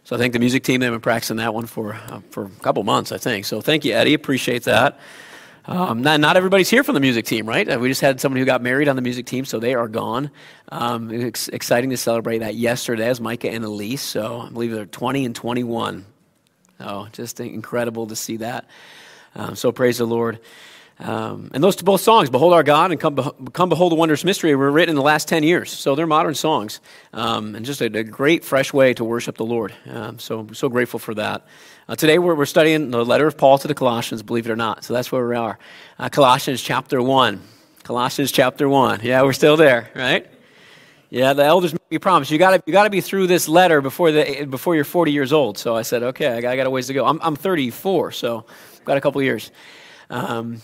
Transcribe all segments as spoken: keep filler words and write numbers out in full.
So I think the music team, they've been practicing that one for uh, for a couple months, I think. So thank you, Eddie. Appreciate that. Um, not, not everybody's here from the music team, right? Uh, we just had somebody who got married on the music team, so they are gone. Um, it's exciting to celebrate that yesterday as Micah and Elise. So I believe they're twenty and twenty-one. Oh, just incredible to see that. Um, so praise the Lord. Um, and those both songs, Behold Our God and Come, Be- Come Behold the Wondrous Mystery, were written in the last ten years. So they're modern songs. Um, and just a, a great, fresh way to worship the Lord. Um, so so grateful for that. Uh, today we're, we're studying the letter of Paul to the Colossians, believe it or not. So that's where we are. Uh, Colossians chapter one. Colossians chapter one. Yeah, we're still there, right? Yeah, the elders made me a promise. You got you got to be through this letter before the before you're forty years old. So I said, okay, I got, I got a ways to go. I'm I'm thirty-four, so I've got a couple of years. Um,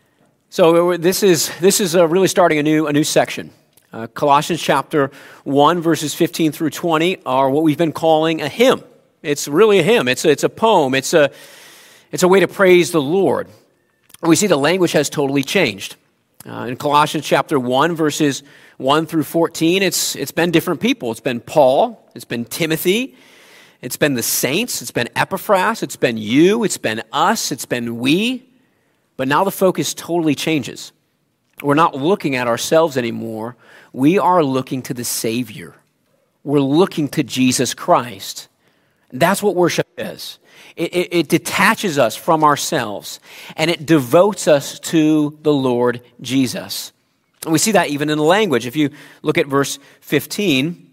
so this is this is uh, really starting a new a new section. Uh, Colossians chapter one, verses fifteen through twenty are what we've been calling a hymn. It's really a hymn. It's a, it's a poem. It's a it's a way to praise the Lord. We see the language has totally changed. Uh, in Colossians chapter one, verses one through fourteen, it's it's been different people. It's been Paul, it's been Timothy, it's been the saints, it's been Epaphras, it's been you, it's been us, it's been we. But now the focus totally changes. We're not looking at ourselves anymore. We are looking to the Savior. We're looking to Jesus Christ. That's what worship is. It, it, it detaches us from ourselves, and it devotes us to the Lord Jesus. And we see that even in the language. If you look at verse fifteen,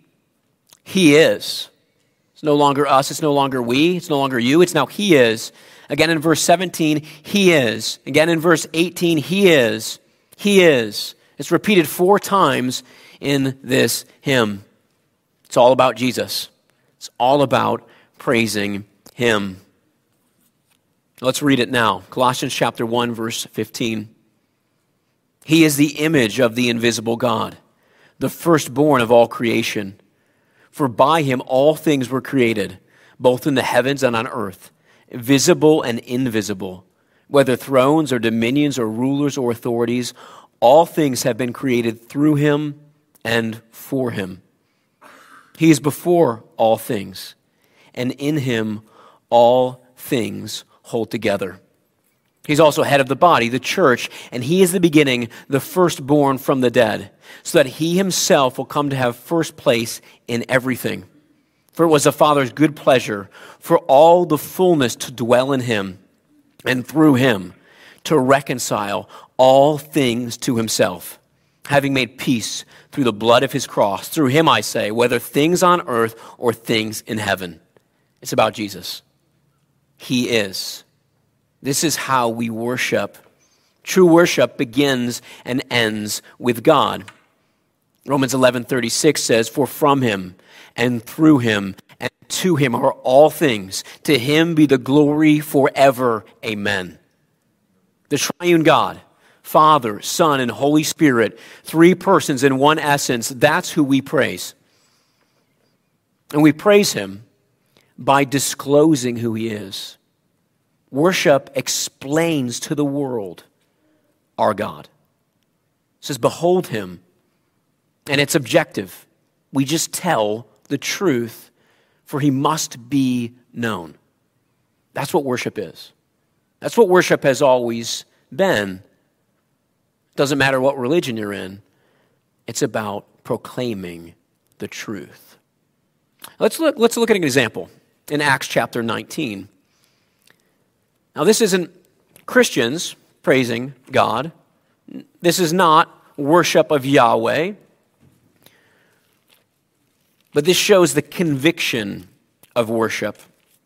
He is. It's no longer us, it's no longer we, it's no longer you, it's now He is. Again in verse seventeen, He is. Again in verse eighteen, He is. He is. It's repeated four times in this hymn. It's all about Jesus. It's all about praising Him. Let's read it now. Colossians chapter one, verse fifteen. He is the image of the invisible God, the firstborn of all creation. For by Him all things were created, both in the heavens and on earth, visible and invisible. Whether thrones or dominions or rulers or authorities, all things have been created through Him and for Him. He is before all things, and in Him all things hold together. He's also head of the body, the church, and He is the beginning, the firstborn from the dead, so that He Himself will come to have first place in everything. For it was the Father's good pleasure for all the fullness to dwell in Him, and through Him to reconcile all things to Himself, having made peace through the blood of His cross. Through Him, I say, whether things on earth or things in heaven. It's about Jesus. He is. This is how we worship. True worship begins and ends with God. Romans eleven thirty-six says, For from Him and through Him and to Him are all things. To Him be the glory forever. Amen. The triune God, Father, Son, and Holy Spirit, three persons in one essence, that's who we praise. And we praise Him by disclosing who He is. Worship explains to the world our God. It says, behold Him. And it's objective. We just tell the truth, for He must be known. That's what worship is. That's what worship has always been. Doesn't matter what religion you're in. It's about proclaiming the truth. Let's look, let's look at an example in Acts chapter nineteen. Now, this isn't Christians praising God. This is not worship of Yahweh. But this shows the conviction of worship,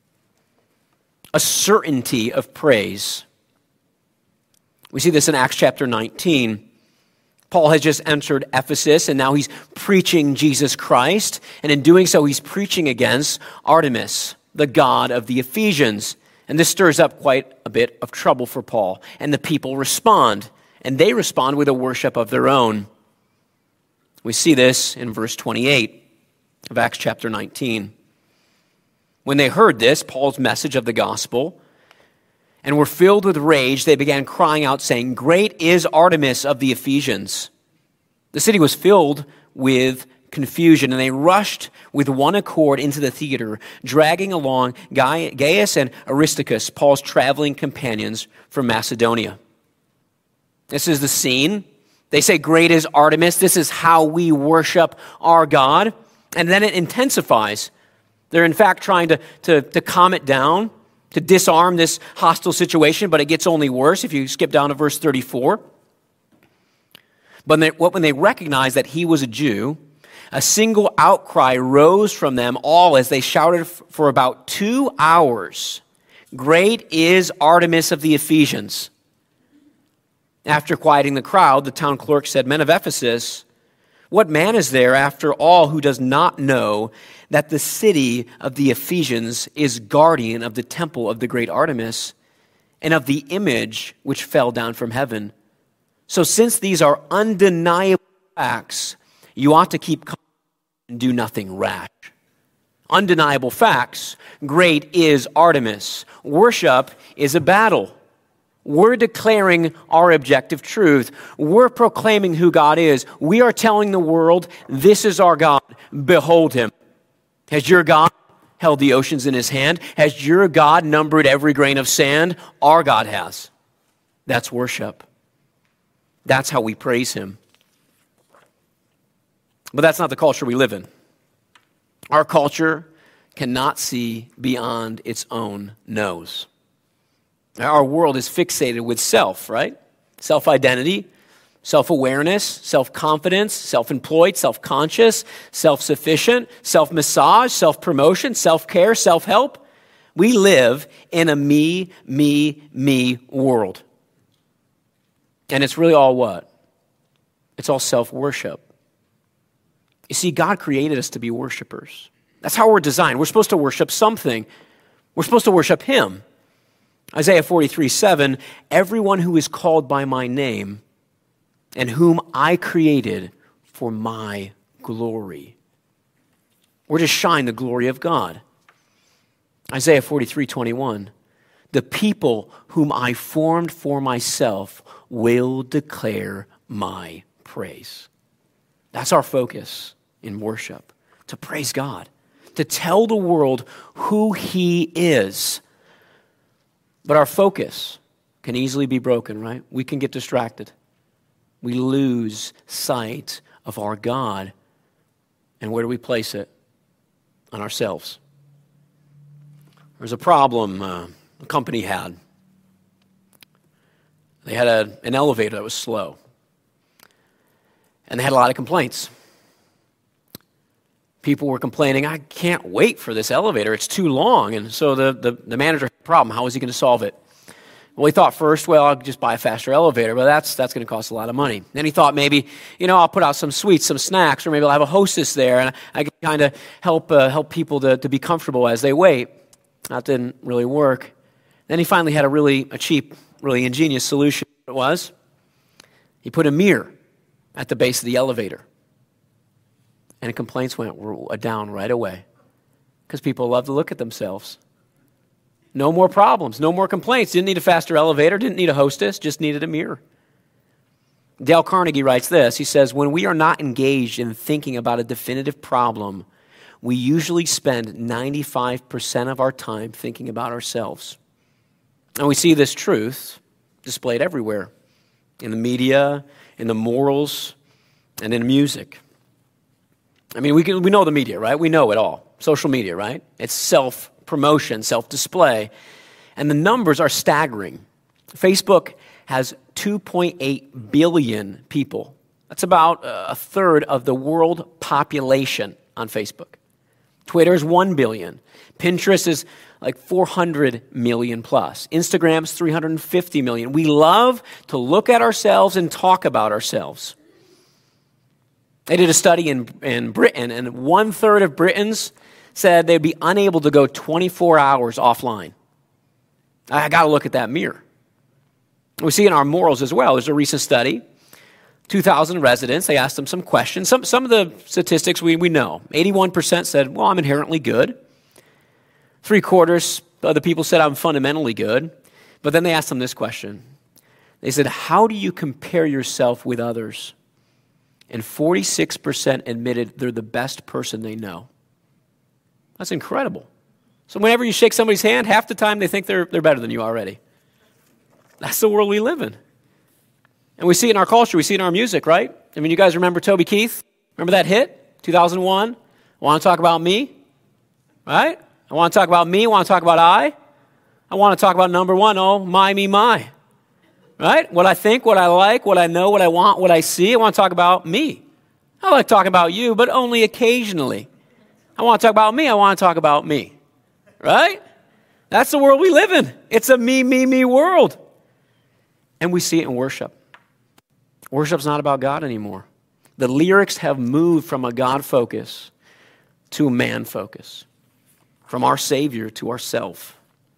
a certainty of praise. We see this in Acts chapter nineteen. Paul has just entered Ephesus, and now he's preaching Jesus Christ. And in doing so, he's preaching against Artemis, the god of the Ephesians. And this stirs up quite a bit of trouble for Paul. And the people respond. And they respond with a worship of their own. We see this in verse twenty-eight of Acts chapter nineteen. When they heard this, Paul's message of the gospel, and were filled with rage, they began crying out, saying, Great is Artemis of the Ephesians. The city was filled with confusion, and they rushed with one accord into the theater, dragging along Gaius and Aristarchus, Paul's traveling companions from Macedonia. This is the scene. They say, "Great is Artemis. This is how we worship our God." And then it intensifies. They're in fact trying to, to, to calm it down, to disarm this hostile situation, but it gets only worse if you skip down to verse thirty-four. But when they, when they recognized that he was a Jew, a single outcry rose from them all as they shouted for about two hours, "Great is Artemis of the Ephesians." After quieting the crowd, the town clerk said, "Men of Ephesus, what man is there after all who does not know that the city of the Ephesians is guardian of the temple of the great Artemis and of the image which fell down from heaven? So since these are undeniable facts, you ought to keep calm and do nothing rash." Undeniable facts. Great is Artemis. Worship is a battle. We're declaring our objective truth. We're proclaiming who God is. We are telling the world, this is our God. Behold him. Has your God held the oceans in his hand? Has your God numbered every grain of sand? Our God has. That's worship. That's how we praise him. But that's not the culture we live in. Our culture cannot see beyond its own nose. Our world is fixated with self, right? Self-identity, self-awareness, self-confidence, self-employed, self-conscious, self-sufficient, self-massage, self-promotion, self-care, self-help. We live in a me, me, me world. And it's really all what? It's all self-worship. You see, God created us to be worshipers. That's how we're designed. We're supposed to worship something. We're supposed to worship him. Isaiah forty-three seven, "Everyone who is called by my name and whom I created for my glory." We're to shine the glory of God. Isaiah forty-three twenty-one, "The people whom I formed for myself will declare my praise." That's our focus in worship, to praise God, to tell the world who he is. But our focus can easily be broken, right? We can get distracted. We lose sight of our God. And where do we place it? On ourselves. There's a problem uh, a company had. They had a, an elevator that was slow. And they had a lot of complaints. People were complaining, "I can't wait for this elevator. It's too long." And so the, the, the manager had a problem. How was he going to solve it? Well, he thought first, well, I'll just buy a faster elevator, but that's that's going to cost a lot of money. Then he thought maybe, you know, I'll put out some sweets, some snacks, or maybe I'll have a hostess there, and I can kind of help uh, help people to, to be comfortable as they wait. That didn't really work. Then he finally had a really a cheap, really ingenious solution. It was, he put a mirror at the base of the elevator. And complaints went down right away because people love to look at themselves. No more problems, no more complaints. Didn't need a faster elevator, didn't need a hostess, just needed a mirror. Dale Carnegie writes this. He says, "When we are not engaged in thinking about a definitive problem, we usually spend ninety-five percent of our time thinking about ourselves." And we see this truth displayed everywhere, in the media, in the morals, and in music. I mean, we can, we know the media, right? We know it all. Social media, right? It's self-promotion, self-display. And the numbers are staggering. Facebook has two point eight billion people. That's about a third of the world population on Facebook. Twitter is one billion. Pinterest is like four hundred million plus. Instagram's three hundred fifty million. We love to look at ourselves and talk about ourselves. They did a study in, in Britain, and one-third of Britons said they'd be unable to go twenty-four hours offline. I got to look at that mirror. We see in our morals as well. There's a recent study, two thousand residents. They asked them some questions. Some, some of the statistics we, we know. eighty-one percent said, well, I'm inherently good. Three-quarters of the people said I'm fundamentally good. But then they asked them this question. They said, how do you compare yourself with others? and forty-six percent admitted they're the best person they know. That's incredible. So whenever you shake somebody's hand, half the time they think they're, they're better than you already. That's the world we live in. And we see it in our culture. We see it in our music, right? I mean, you guys remember Toby Keith? Remember that hit, two thousand one? I want to talk about me, right? I want to talk about me. I want to talk about I. I want to talk about number one, oh, my, me, my. Right? What I think, what I like, what I know, what I want, what I see. I want to talk about me. I like talking about you, but only occasionally. I want to talk about me. I want to talk about me. Right? That's the world we live in. It's a me, me, me world. And we see it in worship. Worship's not about God anymore. The lyrics have moved from a God focus to a man focus, from our Savior to ourself.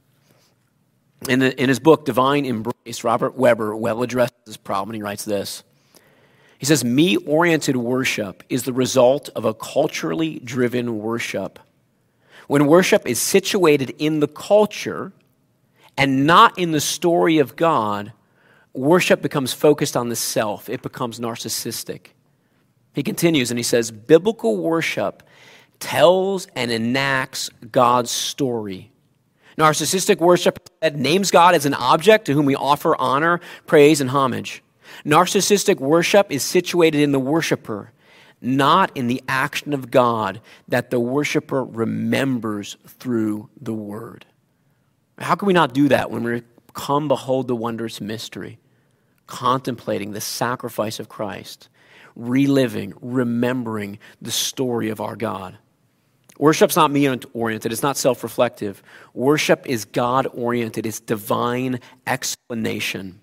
In, the, in his book, Divine Embrace, Robert Weber well addresses this problem, and he writes this. He says, me-oriented worship is the result of a culturally driven worship. When worship is situated in the culture and not in the story of God, worship becomes focused on the self. It becomes narcissistic. He continues and he says, biblical worship tells and enacts God's story. Narcissistic worship names God as an object to whom we offer honor, praise, and homage. Narcissistic worship is situated in the worshiper, not in the action of God that the worshiper remembers through the word. How can we not do that when we come behold the wondrous mystery, contemplating the sacrifice of Christ, reliving, remembering the story of our God? Worship's not me-oriented. It's not self-reflective. Worship is God-oriented. It's divine explanation.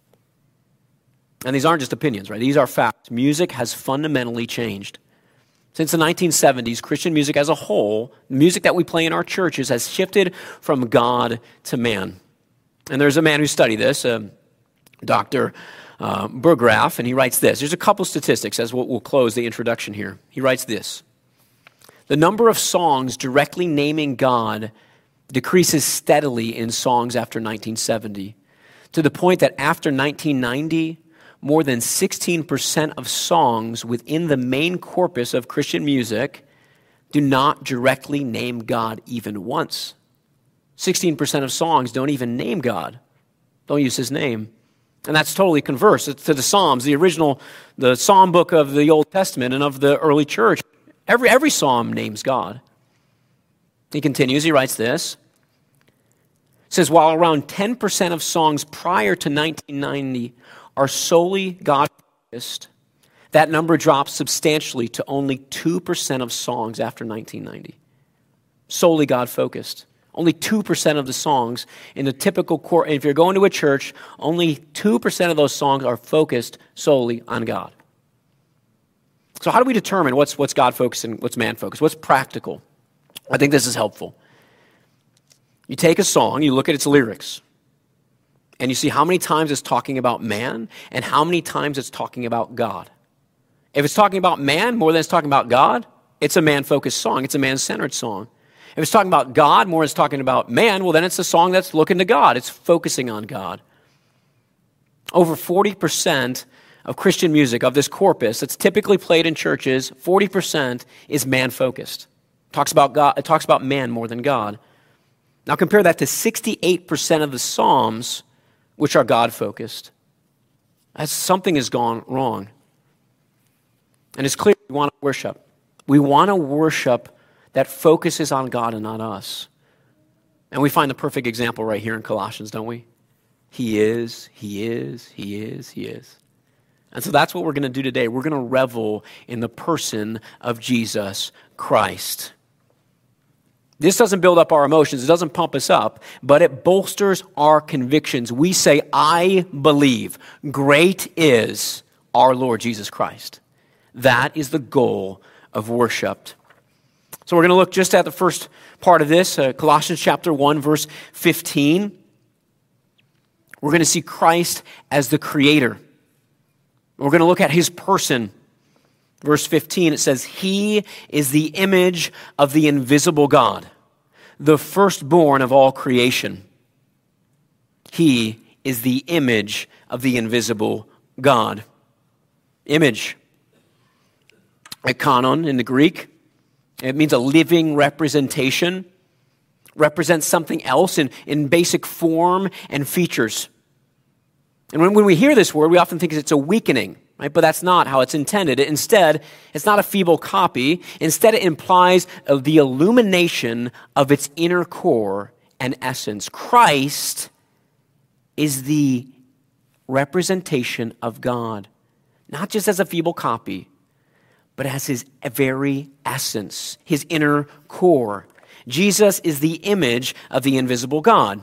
And these aren't just opinions, right? These are facts. Music has fundamentally changed. Since the nineteen seventies, Christian music as a whole, music that we play in our churches, has shifted from God to man. And there's a man who studied this, uh, Doctor Uh, Burgraff, and he writes this. There's a couple statistics as we'll, we'll close the introduction here. He writes this. The number of songs directly naming God decreases steadily in songs after nineteen seventy, to the point that after nineteen ninety, more than sixteen percent of songs within the main corpus of Christian music do not directly name God even once. sixteen percent of songs don't even name God, don't use his name. And that's totally converse to the Psalms, the original, the Psalm book of the Old Testament and of the early church. Every, every psalm names God. He continues, he writes this. He says, while around ten percent of songs prior to nineteen ninety are solely God-focused, that number drops substantially to only two percent of songs after nineteen ninety. Solely God-focused. Only two percent of the songs in the typical core, if you're going to a church, only two percent of those songs are focused solely on God. So how do we determine what's, what's God-focused and what's man-focused? What's practical? I think this is helpful. You take a song, you look at its lyrics, and you see how many times it's talking about man and how many times it's talking about God. If it's talking about man more than it's talking about God, it's a man-focused song. It's a man-centered song. If it's talking about God more than it's talking about man, well, then it's a song that's looking to God. It's focusing on God. Over forty percent of Christian music, of this corpus that's typically played in churches, forty percent is man-focused. Talks about God, it talks about man more than God. Now compare that to sixty-eight percent of the Psalms, which are God-focused. That's, something has gone wrong. And it's clear we want to worship. We want to worship that focuses on God and not us. And we find the perfect example right here in Colossians, don't we? He is, he is, he is, he is. And so that's what we're going to do today. We're going to revel in the person of Jesus Christ. This doesn't build up our emotions. It doesn't pump us up, but it bolsters our convictions. We say, I believe. Great is our Lord Jesus Christ. That is the goal of worship. So we're going to look just at the first part of this, uh, Colossians chapter one, verse fifteen. We're going to see Christ as the creator. We're going to look at his person. Verse fifteen, it says, he is the image of the invisible God, the firstborn of all creation. He is the image of the invisible God. Image. ikonon in the Greek. It means a living representation, represents something else in, in basic form and features. And when, when we hear this word, we often think it's a weakening, right? But that's not how it's intended. Instead, it's not a feeble copy. Instead, it implies of the illumination of its inner core and essence. Christ is the representation of God, not just as a feeble copy, but as his very essence, his inner core. Jesus is the image of the invisible God.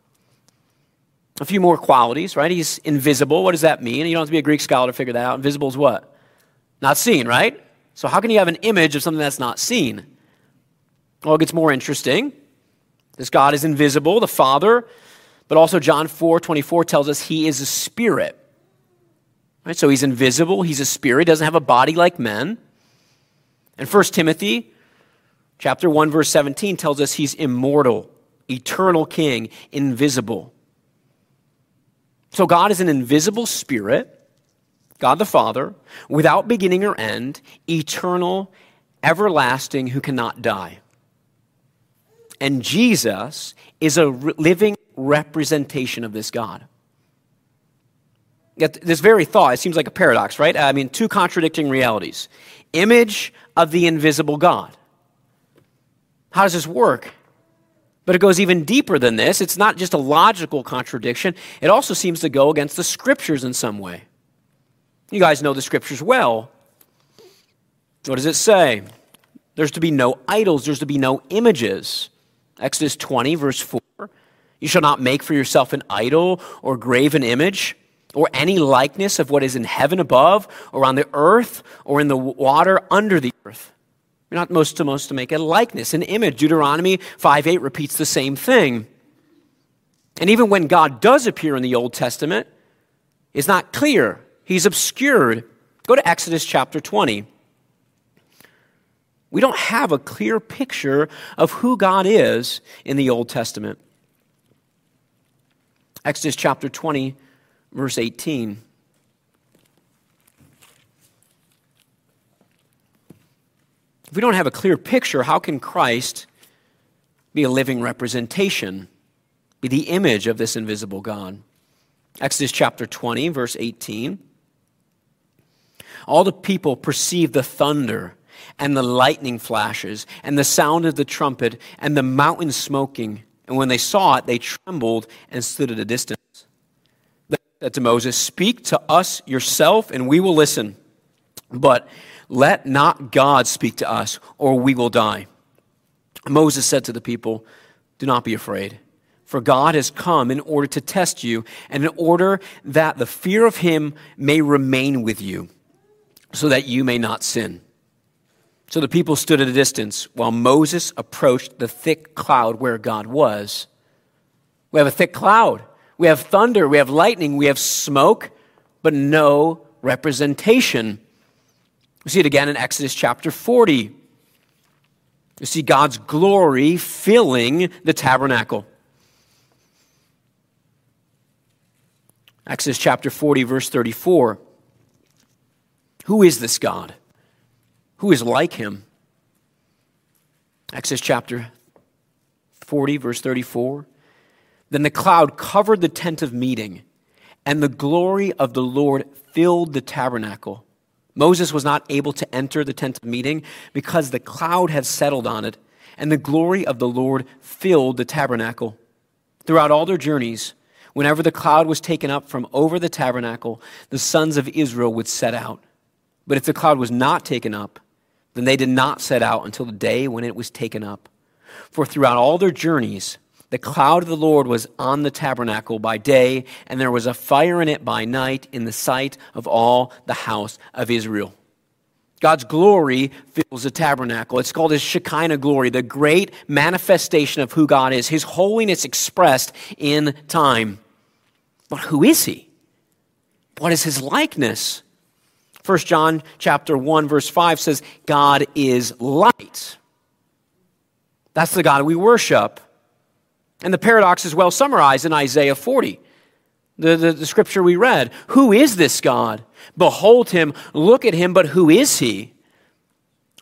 A few more qualities, right? He's invisible. What does that mean? You don't have to be a Greek scholar to figure that out. Invisible is what? Not seen, right? So how can you have an image of something that's not seen? Well, it gets more interesting. This God is invisible, the Father, but also John four twenty-four tells us he is a spirit. Right? So he's invisible, he's a spirit, doesn't have a body like men. And First Timothy chapter one, verse seventeen tells us he's immortal, eternal king, invisible. So God is an invisible spirit, God the Father, without beginning or end, eternal, everlasting, who cannot die. And Jesus is a living representation of this God. Yet this very thought, it seems like a paradox, right? I mean, two contradicting realities. Image of the invisible God. How does this work? But it goes even deeper than this. It's not just a logical contradiction. It also seems to go against the Scriptures in some way. You guys know the Scriptures well. What does it say? There's to be no idols. There's to be no images. Exodus twenty, verse four. You shall not make for yourself an idol or graven image or any likeness of what is in heaven above or on the earth or in the water under the earth. You're not most to most to make a likeness, an image. Deuteronomy five eight repeats the same thing. And even when God does appear in the Old Testament, it's not clear. He's obscured. Go to Exodus chapter twenty. We don't have a clear picture of who God is in the Old Testament. Exodus chapter twenty, verse eighteen. If we don't have a clear picture, how can Christ be a living representation, be the image of this invisible God? Exodus chapter twenty, verse eighteen. All the people perceived the thunder and the lightning flashes and the sound of the trumpet and the mountain smoking. And when they saw it, they trembled and stood at a distance. They said to Moses, "Speak to us yourself, and we will listen. But let not God speak to us, or we will die." Moses said to the people, "Do not be afraid, for God has come in order to test you, and in order that the fear of him may remain with you, so that you may not sin." So the people stood at a distance while Moses approached the thick cloud where God was. We have a thick cloud. We have thunder. We have lightning. We have smoke, but no representation. We see it again in Exodus chapter forty. You see God's glory filling the tabernacle. Exodus chapter forty, verse thirty-four. Who is this God? Who is like him? Exodus chapter forty, verse thirty-four. Then the cloud covered the tent of meeting, and the glory of the Lord filled the tabernacle. Moses was not able to enter the tent of meeting because the cloud had settled on it, and the glory of the Lord filled the tabernacle. Throughout all their journeys, whenever the cloud was taken up from over the tabernacle, the sons of Israel would set out. But if the cloud was not taken up, then they did not set out until the day when it was taken up. For throughout all their journeys, the cloud of the Lord was on the tabernacle by day, and there was a fire in it by night in the sight of all the house of Israel. God's glory fills the tabernacle. It's called his Shekinah glory, the great manifestation of who God is, his holiness expressed in time. But who is he? What is his likeness? First John chapter one, verse five says, God is light. That's the God we worship. And the paradox is well summarized in Isaiah forty, the, the, the scripture we read. Who is this God? Behold him, look at him, but who is he?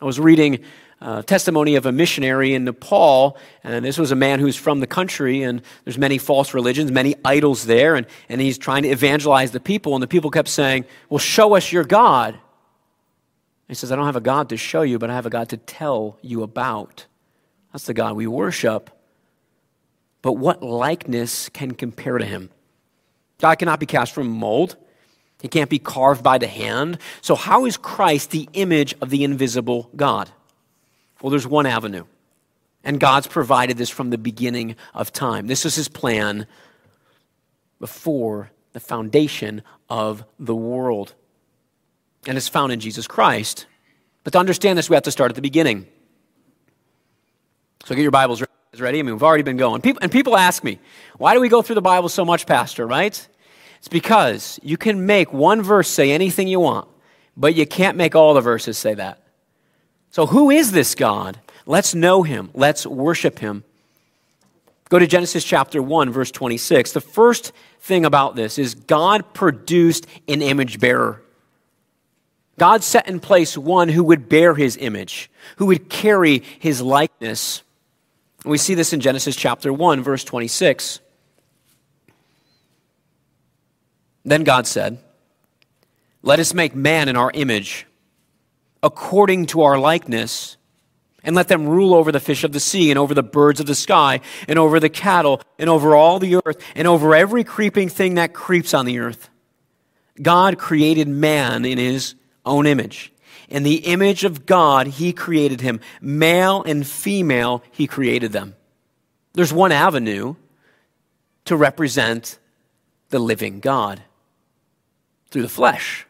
I was reading uh, testimony of a missionary in Nepal, and this was a man who's from the country, and there's many false religions, many idols there, and, and he's trying to evangelize the people, and the people kept saying, well, show us your God. He says, I don't have a God to show you, but I have a God to tell you about. That's the God we worship. But what likeness can compare to him? God cannot be cast from mold. He can't be carved by the hand. So how is Christ the image of the invisible God? Well, there's one avenue. And God's provided this from the beginning of time. This is his plan before the foundation of the world. And it's found in Jesus Christ. But to understand this, we have to start at the beginning. So get your Bibles ready. I mean, we've already been going. People, and people ask me, why do we go through the Bible so much, Pastor, right? It's because you can make one verse say anything you want, but you can't make all the verses say that. So who is this God? Let's know him. Let's worship him. Go to Genesis chapter one, verse twenty-six. The first thing about this is God produced an image bearer. God set in place one who would bear his image, who would carry his likeness. We see this in Genesis chapter one, verse twenty-six. Then God said, let us make man in our image, according to our likeness, and let them rule over the fish of the sea, and over the birds of the sky, and over the cattle, and over all the earth, and over every creeping thing that creeps on the earth. God created man in his own image. In the image of God, he created him. Male and female, he created them. There's one avenue to represent the living God, through the flesh.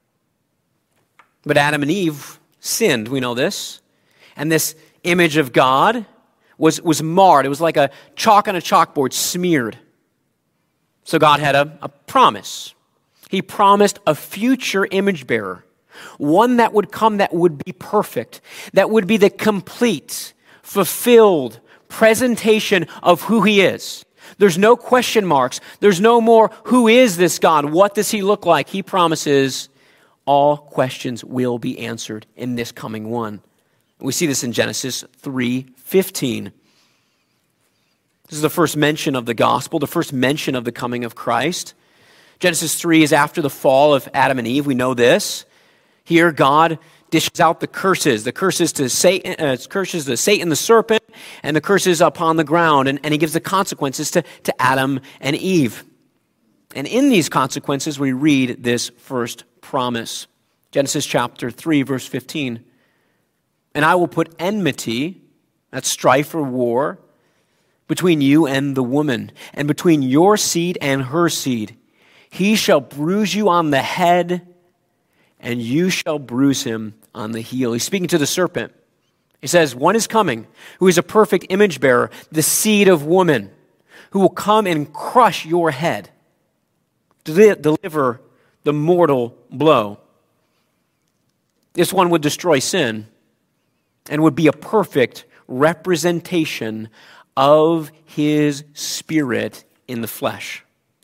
But Adam and Eve sinned, we know this. And this image of God was, was marred. It was like a chalk on a chalkboard smeared. So God had a, a promise. He promised a future image bearer, one that would come that would be perfect, that would be the complete, fulfilled presentation of who he is. There's no question marks. There's no more, who is this God? What does he look like? He promises all questions will be answered in this coming one. We see this in Genesis three fifteen. This is the first mention of the gospel, the first mention of the coming of Christ. Genesis three is after the fall of Adam and Eve. We know this. Here, God dishes out the curses, the curses to Satan, uh, curses to Satan the serpent, and the curses upon the ground, and, and he gives the consequences to, to Adam and Eve. And in these consequences, we read this first promise. Genesis chapter three, verse fifteen. And I will put enmity, that's strife or war, between you and the woman, and between your seed and her seed. He shall bruise you on the head, and you shall bruise him on the heel. He's speaking to the serpent. He says, one is coming, who is a perfect image bearer, the seed of woman, who will come and crush your head, to deliver the mortal blow. This one would destroy sin and would be a perfect representation of his spirit in the flesh.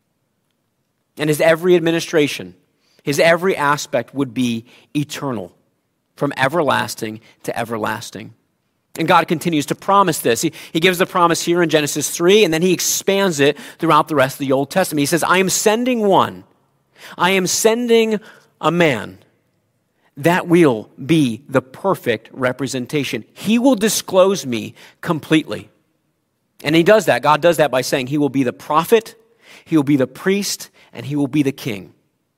And his every administration, his every aspect would be eternal, from everlasting to everlasting. And God continues to promise this. He, he gives the promise here in Genesis three, and then he expands it throughout the rest of the Old Testament. He says, I am sending one. I am sending a man that will be the perfect representation. He will disclose me completely. And he does that. God does that by saying he will be the prophet, he will be the priest, and he will be the king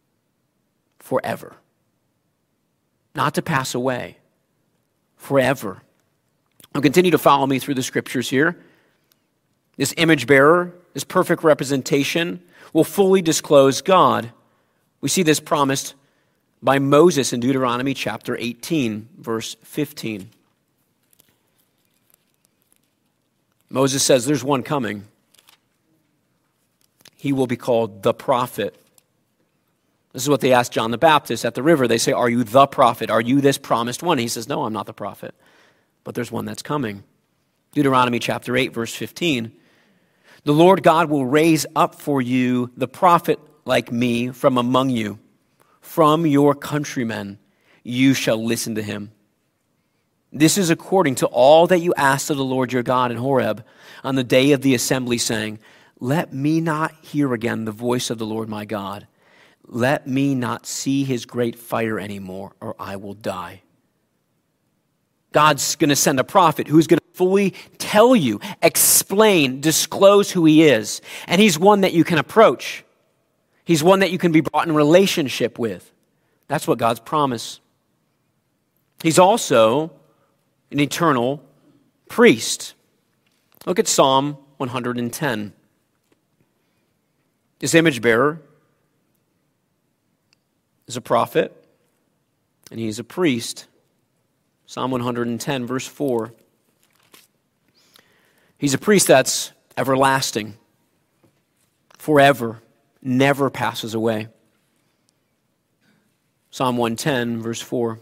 forever. Not to pass away, forever. Now continue to follow me through the scriptures here. This image bearer, this perfect representation, will fully disclose God. We see this promised by Moses in Deuteronomy chapter eighteen, verse fifteen. Moses says, there's one coming. He will be called the prophet. This is what they asked John the Baptist at the river. They say, are you the prophet? Are you this promised one? He says, no, I'm not the prophet, but there's one that's coming. Deuteronomy chapter eight, verse fifteen. The Lord God will raise up for you the prophet like me from among you. From your countrymen you shall listen to him. This is according to all that you asked of the Lord your God in Horeb on the day of the assembly, saying, let me not hear again the voice of the Lord my God. Let me not see his great fire anymore, or I will die. God's going to send a prophet who's going to fully tell you, explain, disclose who he is. And he's one that you can approach. He's one that you can be brought in relationship with. That's what God's promise. He's also an eternal priest. Look at Psalm one hundred ten. This image bearer is a prophet, and he's a priest. Psalm one hundred ten, verse four. He's a priest that's everlasting, forever, never passes away. Psalm one ten, verse four.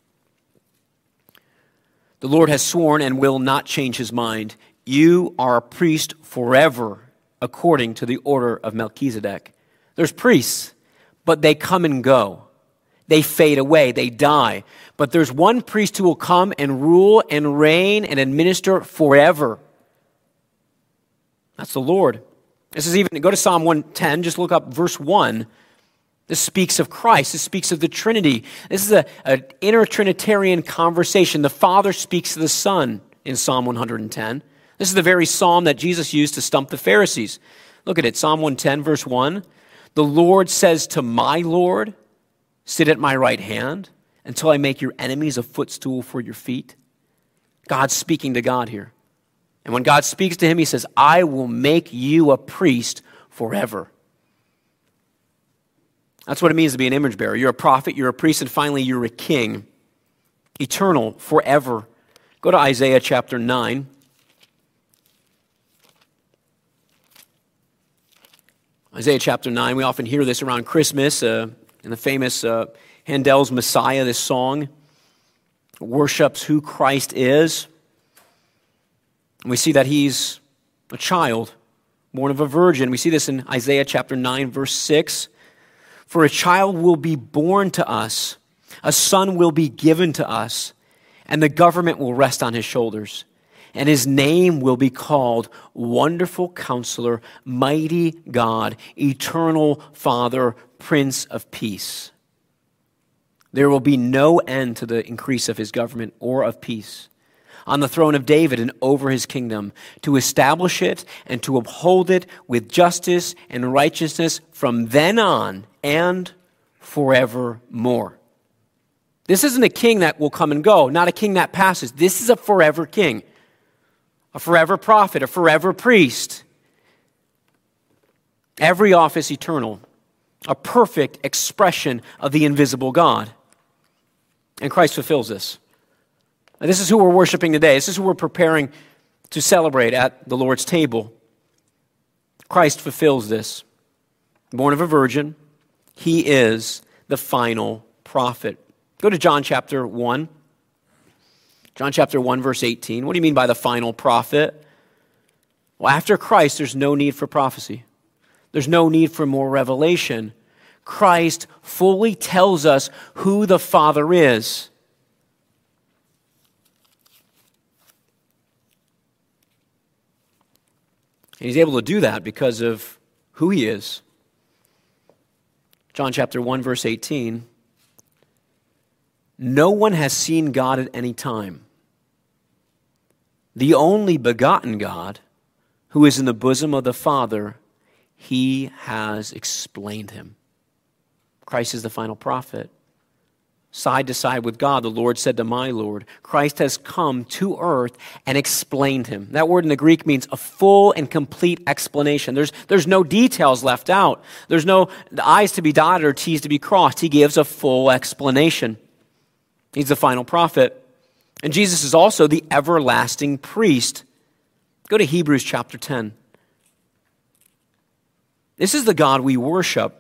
The Lord has sworn and will not change his mind. You are a priest forever, according to the order of Melchizedek. There's priests, but they come and go. They fade away, they die. But there's one priest who will come and rule and reign and administer forever. That's the Lord. This is even, go to Psalm one ten, just look up verse one. This speaks of Christ. This speaks of the Trinity. This is an inner Trinitarian conversation. The Father speaks to the Son in Psalm one hundred ten. This is the very psalm that Jesus used to stump the Pharisees. Look at it, Psalm one ten, verse one. The Lord says to my Lord, sit at my right hand until I make your enemies a footstool for your feet. God's speaking to God here. And when God speaks to him, he says, I will make you a priest forever. That's what it means to be an image bearer. You're a prophet, you're a priest, and finally you're a king. Eternal, forever. Go to Isaiah chapter nine. Isaiah chapter nine, we often hear this around Christmas uh, in the famous uh, Handel's Messiah, this song worships who Christ is. And we see that he's a child, born of a virgin. We see this in Isaiah chapter nine, verse six. For a child will be born to us, a son will be given to us, and the government will rest on his shoulders. And his name will be called Wonderful Counselor, Mighty God, Eternal Father, Prince of Peace. There will be no end to the increase of his government or of peace on the throne of David and over his kingdom, to establish it and to uphold it with justice and righteousness from then on and forevermore. This isn't a king that will come and go, not a king that passes. This is a forever king, a forever prophet, a forever priest. Every office eternal, a perfect expression of the invisible God. And Christ fulfills this. And this is who we're worshiping today. This is who we're preparing to celebrate at the Lord's table. Christ fulfills this. Born of a virgin, he is the final prophet. Go to John chapter one. John chapter one, verse eighteen. What do you mean by the final prophet? Well, after Christ, there's no need for prophecy. There's no need for more revelation. Christ fully tells us who the Father is. And he's able to do that because of who he is. John chapter one, verse eighteen. No one has seen God at any time. The only begotten God, who is in the bosom of the Father, he has explained him. Christ is the final prophet. Side to side with God, the Lord said to my Lord, Christ has come to earth and explained him. That word in the Greek means a full and complete explanation. There's, there's no details left out. There's no I's to be dotted or T's to be crossed. He gives a full explanation. He's the final prophet. And Jesus is also the everlasting priest. Go to Hebrews chapter ten. This is the God we worship.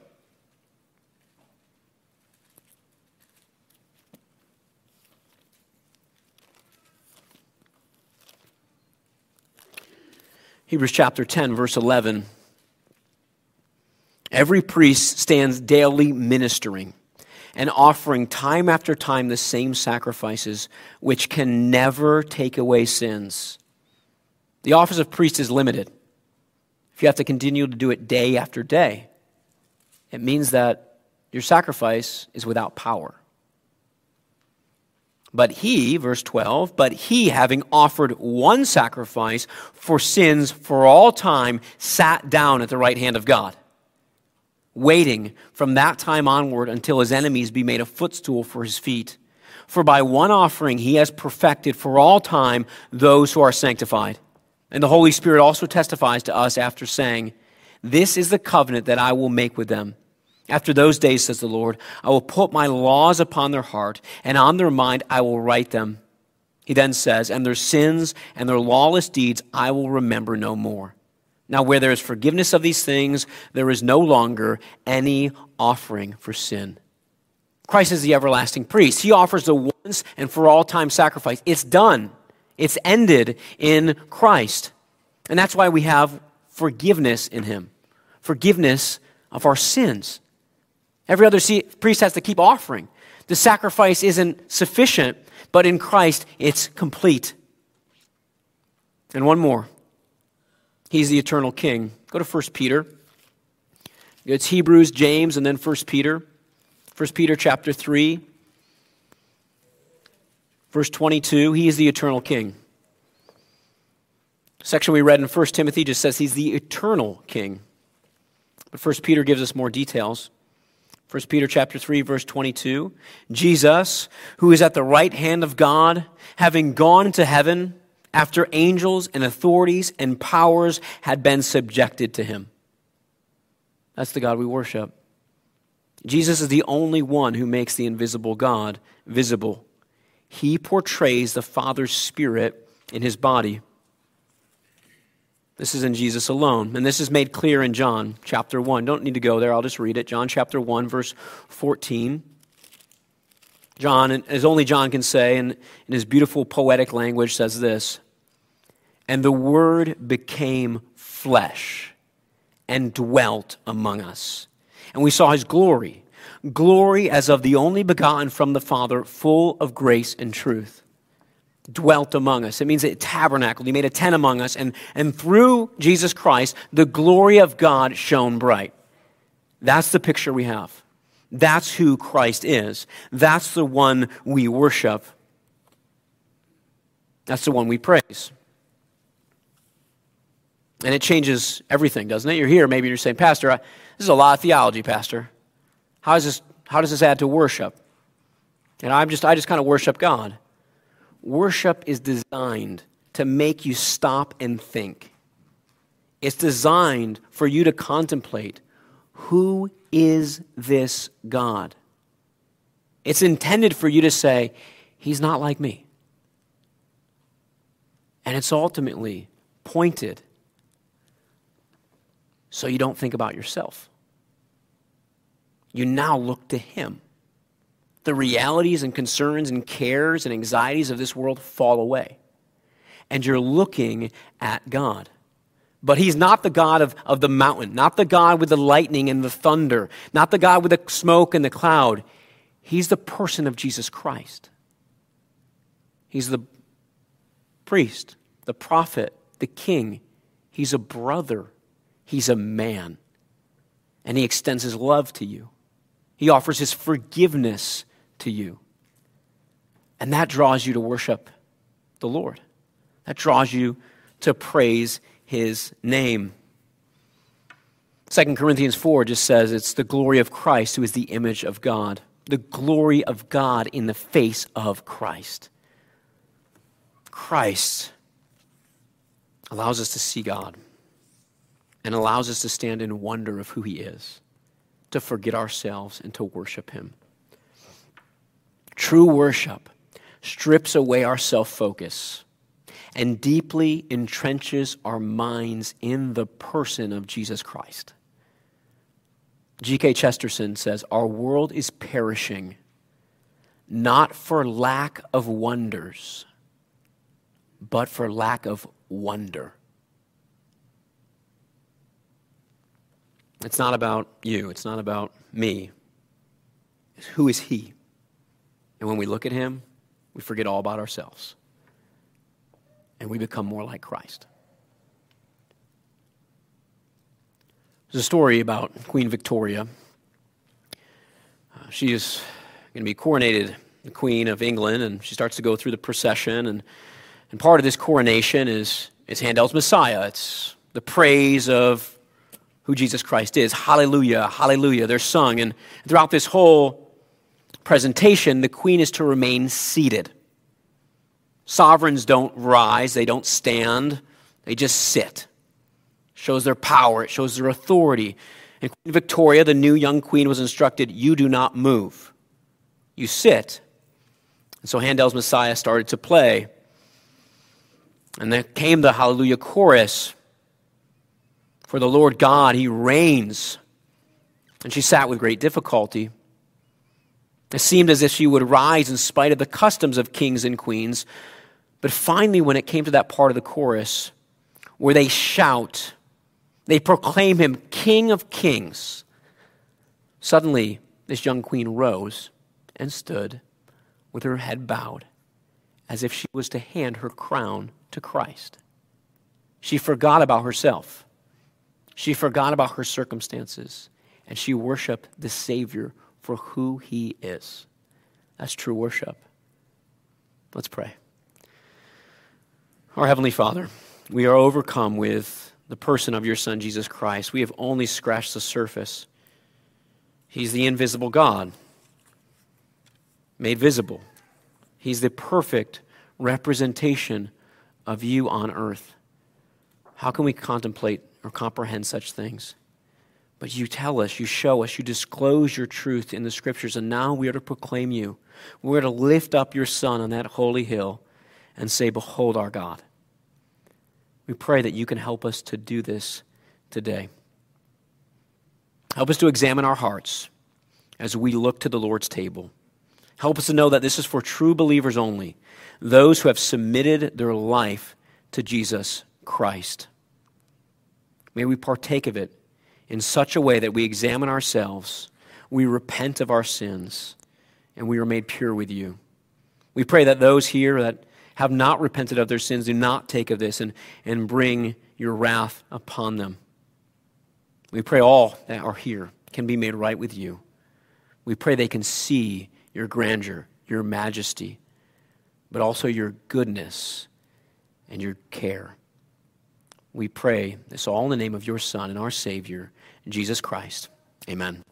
Hebrews chapter ten, verse eleven. Every priest stands daily ministering and offering time after time the same sacrifices, which can never take away sins. The office of priest is limited. If you have to continue to do it day after day, it means that your sacrifice is without power. But he, verse twelve, but he, having offered one sacrifice for sins for all time, sat down at the right hand of God, waiting from that time onward until his enemies be made a footstool for his feet. For by one offering he has perfected for all time those who are sanctified. And the Holy Spirit also testifies to us after saying, this is the covenant that I will make with them. After those days, says the Lord, I will put my laws upon their heart, and on their mind I will write them. He then says, and their sins and their lawless deeds I will remember no more. Now where there is forgiveness of these things, there is no longer any offering for sin. Christ is the everlasting priest. He offers the once and for all time sacrifice. It's done. It's ended in Christ. And that's why we have forgiveness in him. Forgiveness of our sins. Every other priest has to keep offering. The sacrifice isn't sufficient, but in Christ it's complete. And one more. He's the eternal king. Go to First Peter. It's Hebrews, James, and then First Peter. First Peter chapter three, verse twenty-two. He is the eternal king. The section we read in First Timothy just says he's the eternal king. But First Peter gives us more details. First Peter chapter three, verse twenty-two. Jesus, who is at the right hand of God, having gone into heaven after angels and authorities and powers had been subjected to him. That's the God we worship. Jesus is the only one who makes the invisible God visible. He portrays the Father's Spirit in his body. This is in Jesus alone. And this is made clear in John chapter one. Don't need to go there. I'll just read it. John chapter one, verse fourteen. John, as only John can say, in, in his beautiful poetic language, says this, and the Word became flesh and dwelt among us. And we saw his glory, glory as of the only begotten from the Father, full of grace and truth. Dwelt among us. It means it tabernacled. He made a tent among us. And, and through Jesus Christ, the glory of God shone bright. That's the picture we have. That's who Christ is. That's the one we worship. That's the one we praise. And it changes everything, doesn't it? You're here, maybe you're saying, Pastor, I, this is a lot of theology, Pastor. How is this? How does this add to worship? And I'm just, I just kind of worship God. Worship is designed to make you stop and think. It's designed for you to contemplate, who is this God? It's intended for you to say, he's not like me. And it's ultimately pointed so you don't think about yourself. You now look to him. The realities and concerns and cares and anxieties of this world fall away. And you're looking at God. But he's not the God of, of the mountain, not the God with the lightning and the thunder, not the God with the smoke and the cloud. He's the person of Jesus Christ. He's the priest, the prophet, the king. He's a brother. He's a man. And he extends his love to you. He offers his forgiveness to you. And that draws you to worship the Lord. That draws you to praise his name. Second Corinthians four just says it's the glory of Christ who is the image of God. The glory of God in the face of Christ. Christ allows us to see God and allows us to stand in wonder of who he is, to forget ourselves and to worship him. True worship strips away our self-focus and deeply entrenches our minds in the person of Jesus Christ. G K Chesterton says, our world is perishing not for lack of wonders, but for lack of wonder. It's not about you. It's not about me. Who is he? And when we look at him, we forget all about ourselves. And we become more like Christ. There's a story about Queen Victoria. Uh, she is going to be coronated the Queen of England, and she starts to go through the procession. And, and part of this coronation is, is Handel's Messiah. It's the praise of who Jesus Christ is. Hallelujah, hallelujah. They're sung. And throughout this whole presentation, the Queen is to remain seated. Sovereigns don't rise, they don't stand, they just sit. It shows their power, it shows their authority. And Queen Victoria, the new young queen, was instructed, you do not move. You sit. And so Handel's Messiah started to play. And then came the Hallelujah chorus. For the Lord God, he reigns. And she sat with great difficulty. It seemed as if she would rise in spite of the customs of kings and queens. But finally, when it came to that part of the chorus where they shout, they proclaim him King of Kings, suddenly this young queen rose and stood with her head bowed as if she was to hand her crown to Christ. She forgot about herself. She forgot about her circumstances, and she worshiped the Savior for who he is. That's true worship. Let's pray. Our Heavenly Father, we are overcome with the person of your Son, Jesus Christ. We have only scratched the surface. He's the invisible God, made visible. He's the perfect representation of you on earth. How can we contemplate or comprehend such things? But you tell us, you show us, you disclose your truth in the Scriptures, and now we are to proclaim you. We're to lift up your Son on that holy hill and say, behold our God. We pray that you can help us to do this today. Help us to examine our hearts as we look to the Lord's table. Help us to know that this is for true believers only, those who have submitted their life to Jesus Christ. May we partake of it in such a way that we examine ourselves, we repent of our sins, and we are made pure with you. We pray that those here that have not repented of their sins do not take of this and, and bring your wrath upon them. We pray all that are here can be made right with you. We pray they can see your grandeur, your majesty, but also your goodness and your care. We pray this all in the name of your Son and our Savior, Jesus Christ. Amen.